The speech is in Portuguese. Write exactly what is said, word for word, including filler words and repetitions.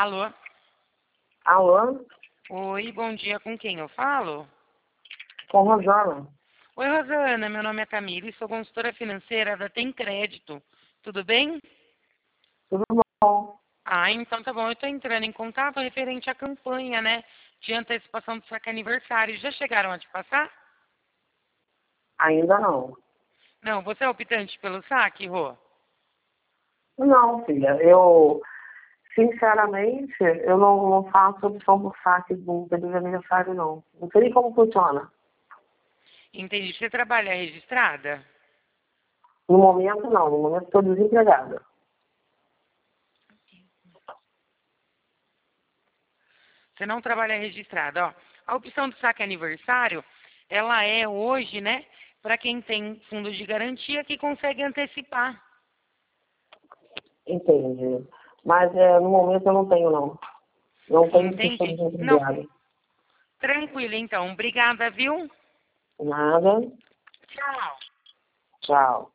Alô? Alô? Oi, bom dia. Com quem eu falo? Com Rosana. Oi, Rosana. Meu nome é Camila e sou consultora financeira da Tem Crédito. Tudo bem? Tudo bom? Ah, então tá bom. Eu estou entrando em contato referente à campanha, né? De antecipação do saque aniversário. Já chegaram a te passar? Ainda não. Não, você é optante pelo saque, Rô? Não, filha. Eu, sinceramente, eu não, não faço opção por saque do período de aniversário, não. Não sei nem como funciona. Entendi. Você trabalha registrada? No momento, não. No momento, estou desempregada. Você não trabalha registrada, ó. A opção do saque aniversário, ela é hoje, né, para quem tem fundo de garantia que consegue antecipar. Entendi. Mas é, no momento eu não tenho, não. Não tenho porque estou Entendi. Não, desempregada. tranquilo então. Obrigada, viu? Nada. Tchau. Tchau.